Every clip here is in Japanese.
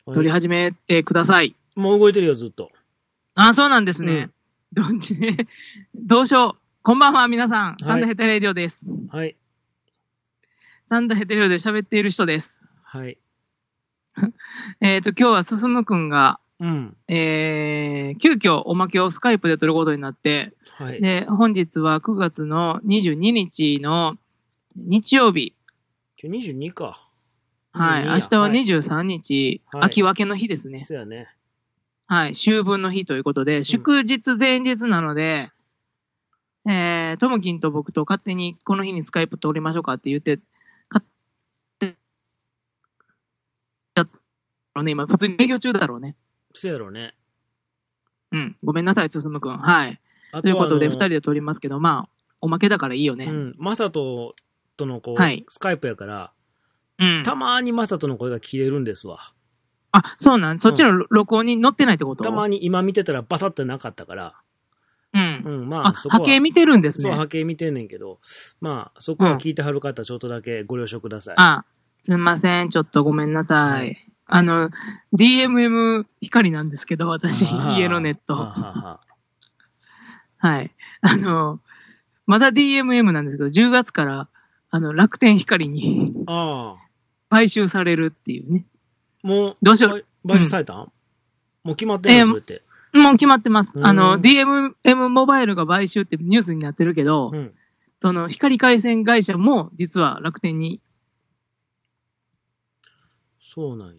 撮り始めてください。 もう動いてるよ、ずっと。 あ、そうなんですね。どっちね。どうしよう。こんばんは、皆さん。サンダヘテレディオです。 はい。 サンダヘテレディオで喋っている人です。 はい。 今日は進くんが、急遽おまけをスカイプで撮ることになって、 はい。 で、本日は9月の22日の日曜日。 今日22か。 はい。明日は23日、 はい、 秋分けの日ですね。 そうやね。 はい。秋分の日ということで、祝日前日なので、トムキンと僕と勝手にこの日にスカイプ撮りましょうかって言って、勝手やったね。今、普通に営業中だろうね。 そうやろうね。 うん。ごめんなさい、進くん。はい。ということで、二人で撮りますけど、まあ、おまけだからいいよね。 うん。マサトとのはい、 スカイプやから、 うん。 たまーにマサトの声が切れるんですわ。 あ、そうなん、そっちの録音に載ってないってこと？ たまに今見てたらバサってなかったから。 うん。 うん、まあ、そこは。 波形見てるんですね。 そう、波形見てんねんけど、まあ、そこは聞いてはる方、ちょっとだけご了承ください。 すいません。ちょっとごめんなさい。DMM 光なんですけど、私、家のネット。はい。まだ DMM なんですけど、10月から、楽天光に買収されるっていうね。 もう、 どうしよう。 買収されたん、もう決まってんのそれって。 もう決まってます。DMM モバイルが買収ってニュースになってるけど、その光回線会社も実は楽天に。 そうなんや。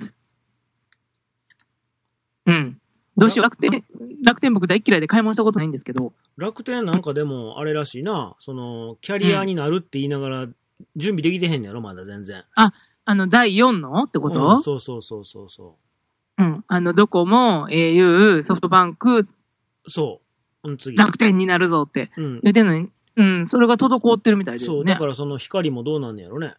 うん。どうしよう。楽天僕大嫌いで買い物したことないんですけど。 楽天なんかでもあれらしいな、その、キャリアになるって言いながら、準備できてへんやろ、まだ全然。 第4のってこと？ そうそうそうそうそう。 うん。ドコモ、au、ソフトバンク。 そう。次。 楽天になるぞって言ってんのに、それが滞ってるみたいですね。 そう、だからその光もどうなんねやろね。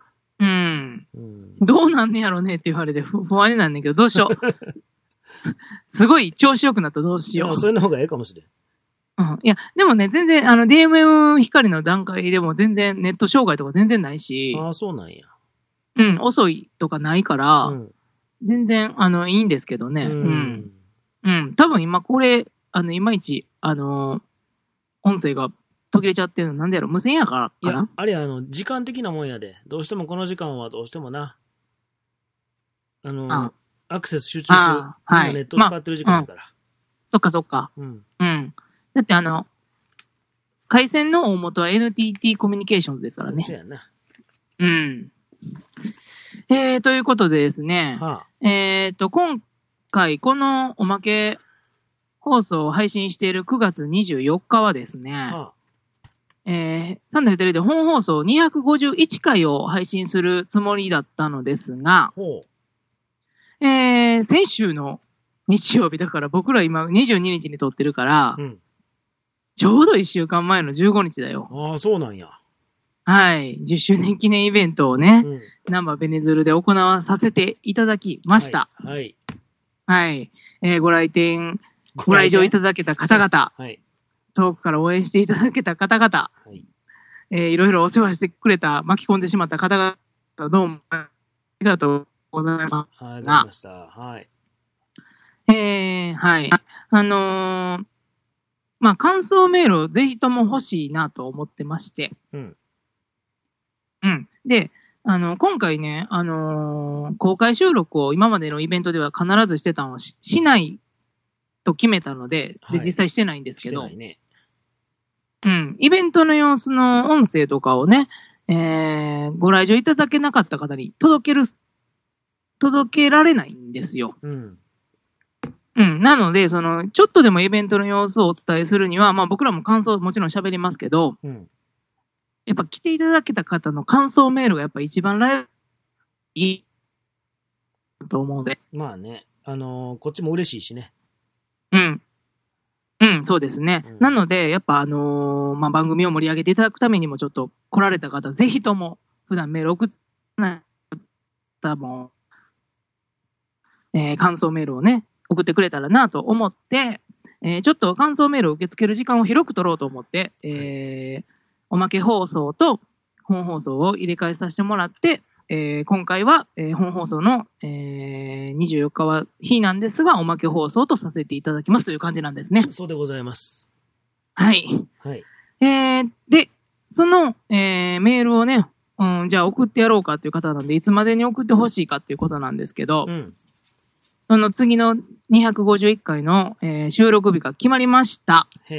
どうなんねやろねって言われて不安になんねんけど、どうしよう。すごい調子良くなったらどうしよう。 それの方がええかもしれん。 いや、でもね、全然、DMM 光の段階でも全然ネット障害とか全然ないし。 そうなんや。 遅いとかないから、全然、いいんですけどね。多分今これ、いまいち、音声が途切れちゃってるのなんでやろ、無線やからかな。 あれ時間的なもんやで。どうしてもこの時間はどうしてもな。アクセス集中する。みんなネット使ってる時間だから。 そっかそっか。だって回線の大元は NTT コミュニケーションズですからね。 そうやな。 ということでですね。今回このおまけ放送を配信している9月24日はですね。サンダーヘテレで本放送251回を配信するつもりだったのですが、先週の日曜日だから僕ら今22日に撮ってるから、ちょうど1週間前の15日だよ。 そうなんや。 はい。10周年記念イベントをね、ナンバーベネズルで行わさせていただきました。 はい。 はい。ご来場いただけた方々、遠くから応援していただけた方々、いろいろお世話してくれた、巻き込んでしまった方々、どうもありがとうございます。 ありがとうございました。はい。 はい。感想メールをぜひとも欲しいなと思ってまして。で、今回ね、公開収録を今までのイベントでは必ずしてたのをしないと決めたので、実際してないんですけど、イベントの様子の音声とかをね、ご来場いただけなかった方に届けられないんですよ。なので、ちょっとでもイベントの様子をお伝えするには、僕らも感想もちろん喋りますけど、やっぱ来ていただけた方の感想メールがやっぱ一番いいと思うので。 まあね、こっちも嬉しいしね。 そうですね。なので、やっぱ番組を盛り上げていただくためにもちょっと来られた方、ぜひとも普段メール送ってない方も、感想メールをね、送ってくれたらなと思って、ちょっと感想メールを受け付ける時間を広く取ろうと思って、おまけ放送と本放送を入れ替えさせてもらって、 今回は、本放送の、24日は日なんですが、おまけ放送とさせていただきますという感じなんですね。 そうでございます。 はい。 はい。 で、その、メールをね、じゃあ送ってやろうかっていう方なんで、いつまでに送ってほしいかっていうことなんですけど、その次の251回の、収録日が決まりました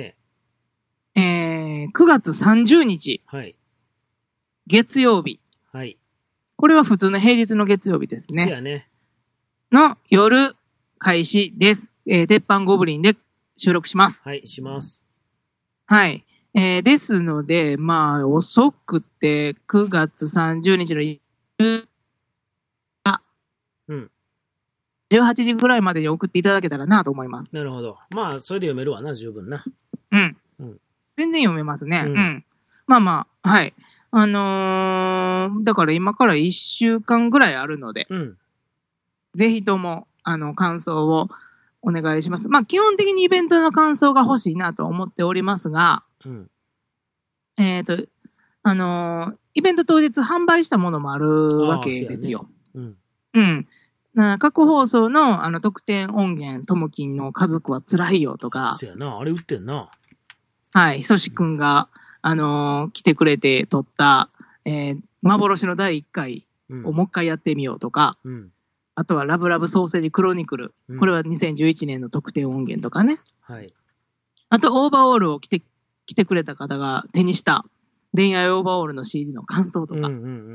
。9月30日。 はい。 月曜日。 はい。 これは普通の平日の月曜日ですね。 そうやね。 の夜開始です。鉄板ゴブリンで収録します。 はい、します。 はい。ですので、まあ、遅くて9月30日の18時ぐらいまでに送っていただけたらなと思います。 なるほど。まあ、それで読めるわな、十分な。 うん。全然読めますね。まあまあ、はい。だから今から1週間ぐらいあるので、ぜひとも、感想をお願いします。まあ、基本的にイベントの感想が欲しいなと思っておりますが、イベント当日販売したものもあるわけですよ。過去放送の特典音源、ともきんの家族は辛いよとか。 そうやな、あれ売ってんな。 はい、ひそしくんが、来てくれて撮った、幻の第1回をもう一回やってみようとか、あとはラブラブソーセージクロニクル。これは2011年の特典音源とかね。 はい。 あと、オーバーオールを着てくれた方が手にした恋愛オーバーオールの CD の感想とか。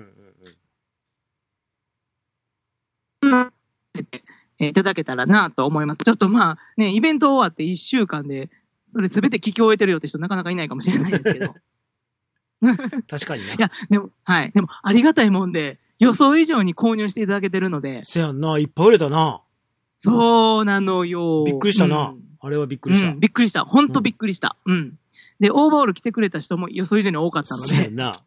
いただけたらなと思います。ちょっとまあね、イベント終わって1週間で、それ全て聞き終えてるよって人なかなかいないかもしれないですけど。 確かにな。 いや、でも、はい。でも、ありがたいもんで、予想以上に購入していただけてるので。 せやんな、いっぱい売れたな。 そうなのよ。 びっくりしたな。あれはびっくりした。 びっくりした。ほんとびっくりした。で、オーバーオール来てくれた人も予想以上に多かったので。 せやんな。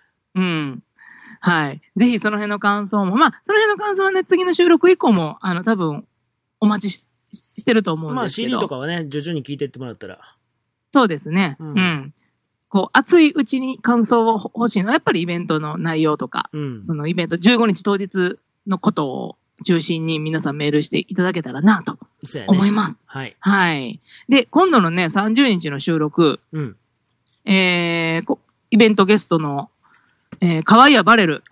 はい。ぜひその辺の感想も、まあ、その辺の感想はね、次の収録以降も、多分、お待ちしてると思うんですけど。 まあ CD とかはね、徐々に聞いてってもらったら。 そうですね。こう、熱いうちに感想を欲しいのは、やっぱりイベントの内容とか、そのイベント15日当日のことを中心に皆さんメールしていただけたらなと思います。 はい。 はい。で、今度のね、30日の収録、イベントゲストの、河合バレル。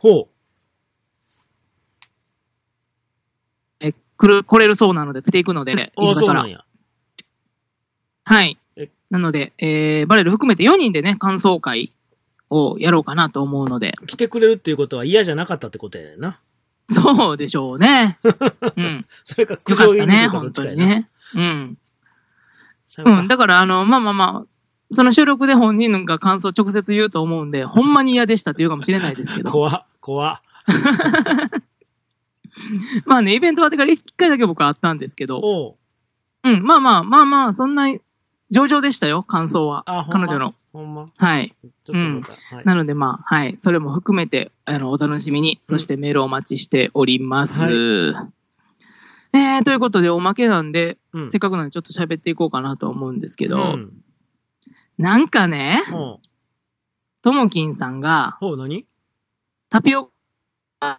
来れるそうなので、ついていくので、 石橋から。 はい。なので、バレル含めて4人でね、感想会をやろうかなと思うので。 来てくれるっていうことは嫌じゃなかったってことやねんな。 そうでしょうね。 それか苦情言いに行くかどっちかやな。ね、本当にね。だからまあまあまあ、その収録で本人が感想直接言うと思うんで、ほんまに嫌でしたって言うかもしれないですけど。 怖っ。 まあね、イベント終わってから1回だけ僕はあったんですけど。まあまあ、そんな、上々でしたよ、感想は。彼女の。 ほんま。 はい。なのでまあ、はい。それも含めて、お楽しみに、そしてメールをお待ちしております。ということで、おまけなんで、せっかくなんでちょっと喋っていこうかなと思うんですけど、なんかね、ともきんさんが、 何？ タピオカ、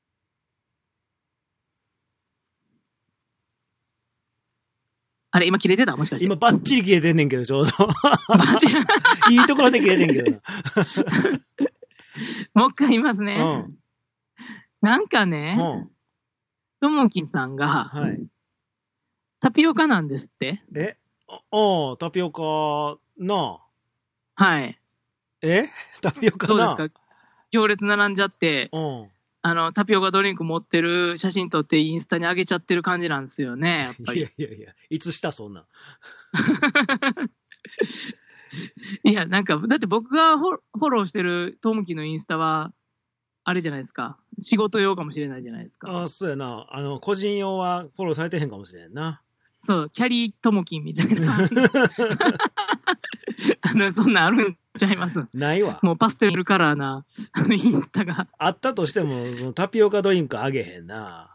あれ、今切れてた？もしかして。 今バッチリ切れてんねんけど、ちょうど。いいところで切れてんけどな。 もう一回言いますね。なんかね、ともきんさんが、タピオカなんですって。 タピオカな。 はい。 タピオカな。 そうですか。行列並んじゃって、タピオカドリンク持ってる写真撮ってインスタに上げちゃってる感じなんですよね、やっぱり。 いや、いつしたそんな。 いや、なんか、だって僕がフォローしてるトムキのインスタは、あれじゃないですか。仕事用かもしれないじゃないですか。 そうやな。個人用はフォローされてへんかもしれんな。 そう、キャリートモキンみたいな。そんなんあるんちゃいます。 ないわ。 もうパステルカラーな、インスタが。 あったとしても、そのタピオカドリンクあげへんな。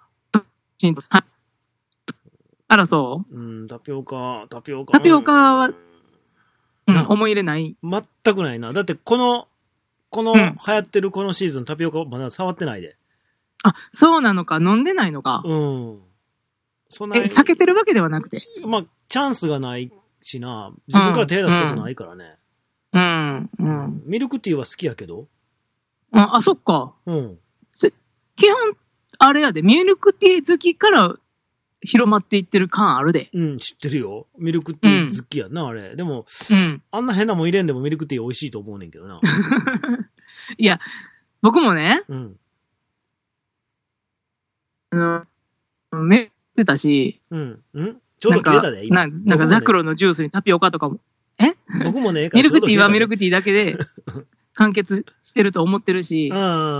あら、そう？ タピオカは、思い入れない？ 全くないな。だって、流行ってるこのシーズンタピオカまだ触ってないで。 あ、そうなのか、飲んでないのか。 うん。そんな避けてるわけではなくて。 まあ、チャンスがないしな。自分から手出すことないからね。ミルクティーは好きやけど。 あ、そっか。基本、あれやで、ミルクティー好きから広まっていってる感あるで。 知ってるよ。ミルクティー好きやな、あれ。でも、あんな変なもん入れんでもミルクティー美味しいと思うねんけどな。 いや、僕もね、めってたし、 ちょうど切れたで、 今。なんかザクロのジュースにタピオカとかも。 僕もね、 ミルクティーはミルクティーだけで完結してると思ってるし、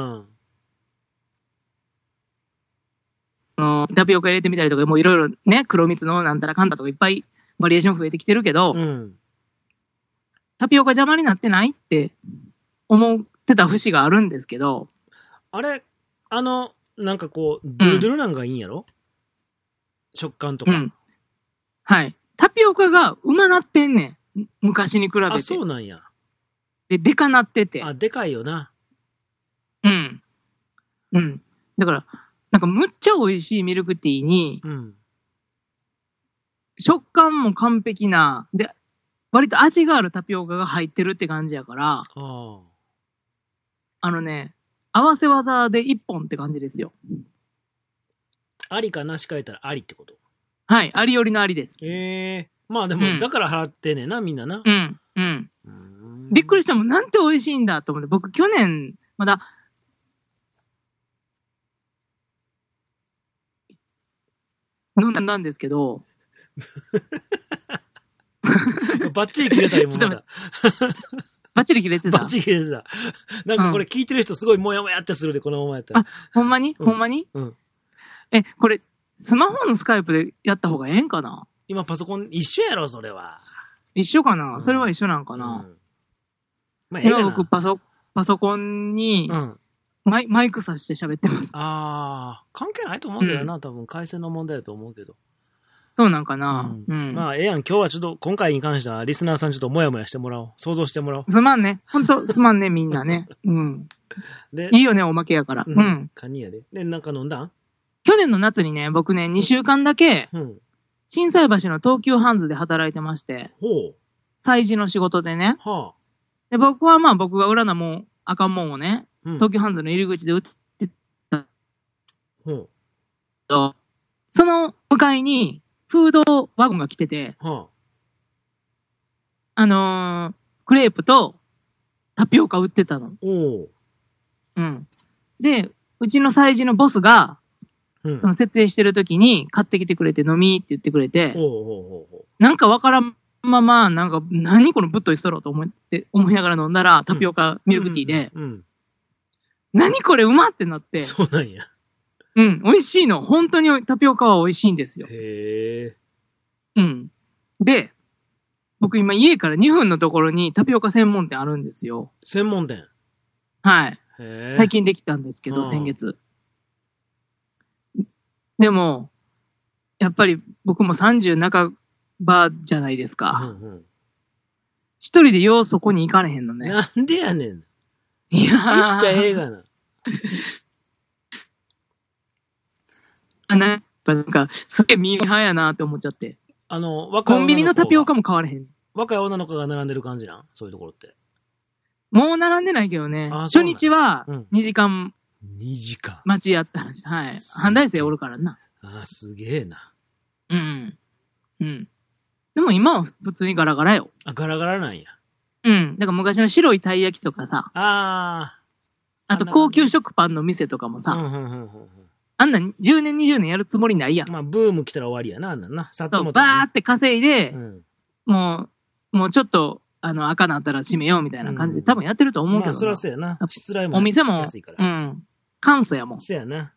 タピオカ入れてみたりとか、もういろいろね、黒蜜のなんたらかんだとかいっぱいバリエーション増えてきてるけど、タピオカ邪魔になってないって思ってた節があるんですけど、 あれ、なんかこう、ドゥルドゥルなんかいいんやろ、食感とか。 はい。タピオカがうまなってんねん。昔に比べて。 あ、そうなんや。 でかなってて。 あ、でかいよな。 だから、なんかむっちゃ美味しいミルクティーに、食感も完璧な、で、割と味があるタピオカが入ってるって感じやから、合わせ技で一本って感じですよ。 ありかなしか言ったらありってこと？ はい、ありよりのありです。 まあでも、だから払ってねな、みんなな。 びっくりしたもん、なんて美味しいんだと思って、僕去年、まだ、飲んだんですけど、 バッチリ切れたよ、もうまだ。 バッチリ切れてた。 バッチリ切れてた。なんかこれ聞いてる人すごいもやもやってするで、このままやったら。 あ、ほんまにほんまにこれ、スマホのスカイプでやった方がええんかな？ 今パソコン一緒やろ、それは。 一緒かな？それは一緒なんかな？今僕パソコンに、マイクさして喋ってます。 関係ないと思うけどな、多分回線の問題だと思うけど。 そうなんかな。 まあ、ええやん。今日はちょっと、今回に関しては、リスナーさんちょっともやもやしてもらおう。想像してもらおう。 すまんね。ほんと、すまんね、みんなね。いいよね、おまけやから。 カニやで。で、なんか飲んだん？ 去年の夏にね、僕ね、2週間だけ、心斎橋の東急ハンズで働いてまして、催事の仕事でね。で、僕はまあ、僕が裏なもん、あかんもんをね、東急ハンズの入り口で売ってた。その向かいに、フードワゴンが来てて、クレープとタピオカ売ってたの。で、うちの催事のボスが、その設営してる時に買ってきてくれて飲みって言ってくれて、なんかわからんまま、なんか、何このぶっといストローと思いながら飲んだら、タピオカミルクティーで、何これうまってなって。 そうなんや。 美味しいの。本当にタピオカは美味しいんですよ。で、僕今家から2分のところにタピオカ専門店あるんですよ。 専門店？ はい。最近できたんですけど、先月。でも、やっぱり僕も30半ばじゃないですか。一人でようそこに行かれへんのね。 なんでやねん。 いやー。 行った映画な。 なんか、すげえミーハーやなって思っちゃって。コンビニのタピオカも買われへん。 若い女の子が並んでる感じなん？そういうところって。 もう並んでないけどね。初日は2時間。 2時間。 待ちやった話。はい。半大生おるからな。 すげえな。 でも今は普通にガラガラよ。 ガラガラなんや。 だから昔の白いたい焼きとかさ。あと高級食パンの店とかもさ。あんな10年20年やるつもりないやん。 まあ、ブーム来たら終わりやな、あんなんな。 さっとも。バーって稼いで、もうちょっと、赤なったら閉めようみたいな感じで多分やってると思うけどな。 そらそうやな。失礼もお店も、簡素やもん。 そうやな。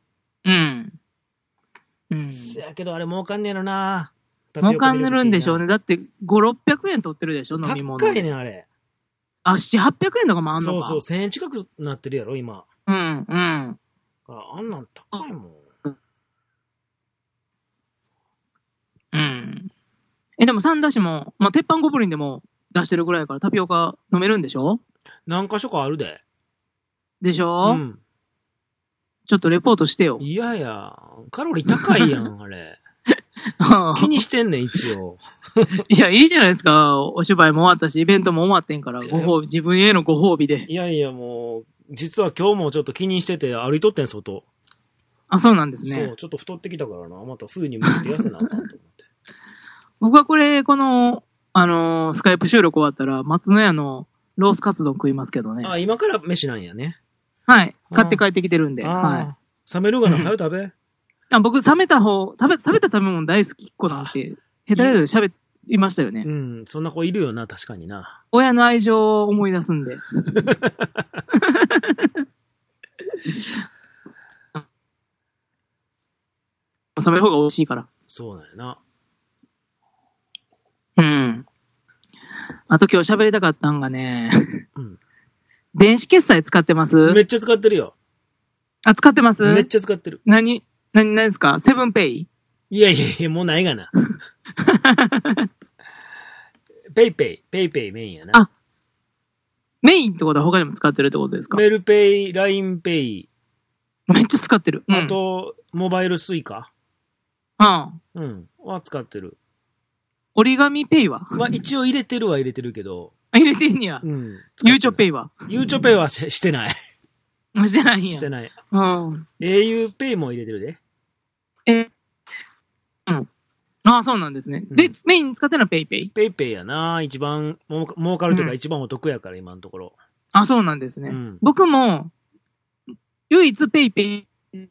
せやけどあれ儲かんねやろな。 儲かんねるんでしょうね。だって5、600円取ってるでしょ、飲み物。 高いねん、あれ。 7、800円とかもあんのか。 そう1000円近くなってるやろ、今。あんなん高いもん。 でも三田市も、まあ、鉄板ゴブリンでも出してるぐらいからタピオカ飲めるんでしょ？ 何か所かあるで。 でしょ？ ちょっとレポートしてよ。 いやいや、カロリー高いやん、あれ。気にしてんねん、一応。 いや、いいじゃないですか。お芝居も終わったし、イベントも終わってんから、自分へのご褒美で。 いやいや、もう、実は今日もちょっと気にしてて歩いとってん、外。 あ、そうなんですね。 そう、ちょっと太ってきたからな。また冬に向けて痩せなあかんと思って。 僕はこの、スカイプ収録終わったら、松の屋のロースカツ丼食いますけどね。 あ、今から飯なんやね。 はい。買って帰ってきてるんで。はい。 冷めるがな、早食べ。 僕、冷めた食べた食べ物大好きっ子なんて、ヘタレで喋りましたよね。 うん、そんな子いるよな、確かにな。 親の愛情を思い出すんで。冷める方が美味しいから。 そうだよな。 うん。あと今日喋りたかったんがね、 うん。 電子決済使ってます？ めっちゃ使ってるよ。 あ、使ってます？ めっちゃ使ってる。 何ですか？セブンペイ？ いやいやいや、もうないがな。ペイペイメインやな。 あ、メインってことは他にも使ってるってことですか？ メルペイ、ラインペイ。 めっちゃ使ってる。 あと、モバイルスイカ。うん。は使ってる。 折り紙ペイは？ まあ一応入れてるけど。 入れてんねや。 うん。 ゆうちょペイは？ ゆうちょペイはしてない。 してないんや。 してない。 うん。 au ペイも入れてるで。 うん。ああ、そうなんですね。で、メイン使ってるのはペイペイ？ ペイペイやな。一番儲かるというか一番お得やから、今のところ。 あ、そうなんですね。 うん、 僕も、唯一ペイペイ、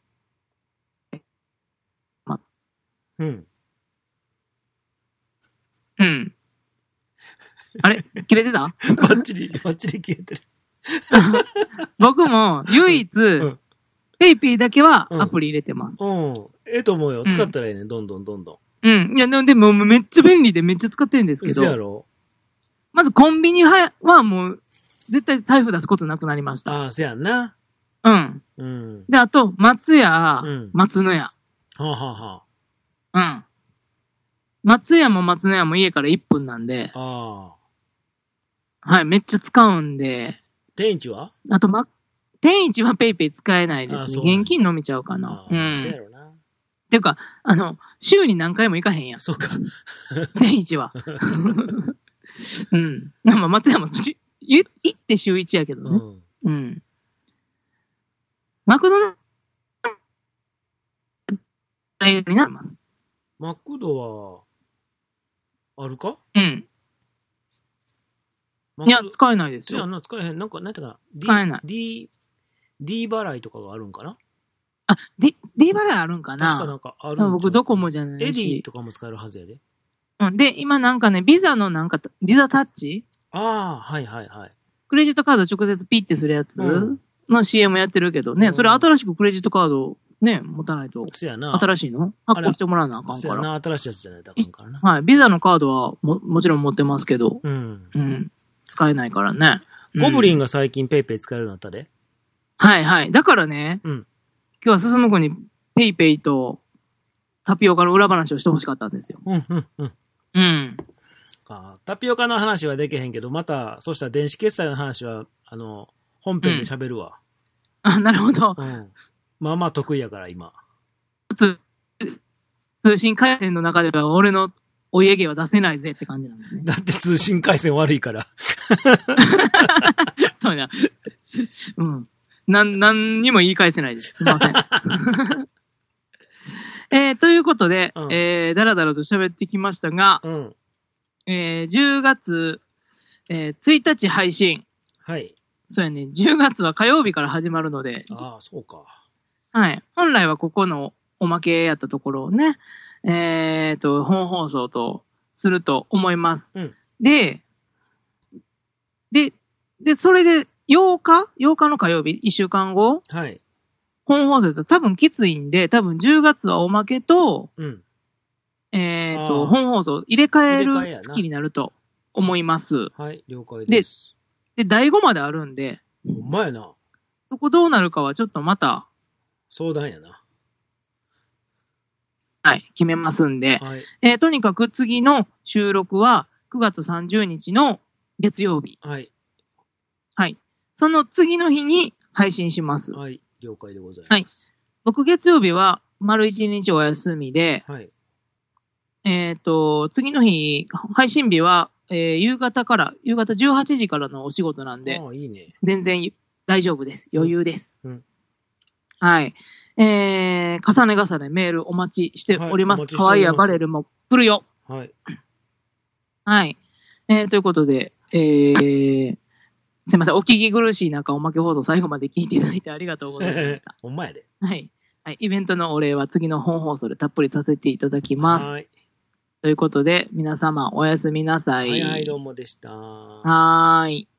うん。 うん。あれ切れてた？ バッチリ切れてる。 僕も、唯一、ペイペイだけはアプリ入れてます。 と思うよ。使ったらいいね、どんどん。 うん。いや、でもめっちゃ便利でめっちゃ使ってるんですけど。 そうやろ？ まずコンビニはもう、絶対財布出すことなくなりました。 ああ、そうやんな。 うん。で、あと、松屋、松野屋。うん。松屋も松野屋も家から1分なんで。はい、めっちゃ使うんで。 天一は？ あと、天一はペイペイ使えないですね。現金飲みちゃうかな。そうやろな。っていうか、週に何回も行かへんやん。 そうか。 天一は。うん。まあ、松屋も行って週1やけどね。うん。マクドナルドになります。 マクドは、あるか？ うん。いや、使えないですよ。 使えへん。なんか、なんていうかな。 使えない。 D 払いとかがあるんかな？ あ、D 払いあるんかな？ 確かなんかあるんちゃう？ 僕ドコモじゃないし。 エディとかも使えるはずやで。 うん。で、今なんかね、ビザタッチ？ はい。 クレジットカード直接ピッてするやつの CM やってるけどね、それ新しくクレジットカードね、持たないと。 そうやな。 新しいの発行してもらわなあかんから。 そうやな、新しいやつじゃないとあかんからな。 はい。ビザのカードはもちろん持ってますけど。うん。使えないからね。 ゴブリンが最近ペイペイ使えるようになったで。 はい。だからね、今日は進む子にペイペイとタピオカの裏話をしてほしかったんですよ。 タピオカの話はできへんけど、また、そうしたら電子決済の話は、本編で喋るわ。 なるほど。 まあまあ得意やから、今。 通信回線の中では俺のお家芸は出せないぜって感じなんですね。 だって通信回線悪いから。 そうやな。うん。何にも言い返せないです。すいません。ということで、だらだらと喋ってきましたが、10月、1日配信。 はい。 そうやね。10月は火曜日から始まるので。 ああ、そうか。 はい。本来はここのおまけやったところをね、本放送とすると思います。で、それで8日の火曜日、1週間後。はい。本放送だと多分きついんで、多分10月はおまけと、本放送入れ替える月になると思います。 はい、了解です。 で、第5まであるんで。 ほんまやな。 そこどうなるかはちょっとまた。 相談やな。 はい、決めますんで。はい、とにかく次の収録は9月30日の月曜日。はい。はい。その次の日に配信します。 はい、了解でございます。はい。 僕月曜日は丸1日お休みで、 はい。 次の日、配信日は、夕方18時からのお仕事なんで、 ああ、いいね。 全然大丈夫です。余裕です。 うんはい。重ね重ねメールお待ちしております。 はいお待ちしておりますハワイアバレルも来るよ。 はい。 はい。ということで、すいません。お聞き苦しい中、おまけ放送最後まで聞いていただいてありがとうございました。 ほんまやで。 はい。はい。イベントのお礼は次の本放送でたっぷりさせていただきます。 はい。 ということで、皆様おやすみなさい。 はいはい、どうもでした。 はーい。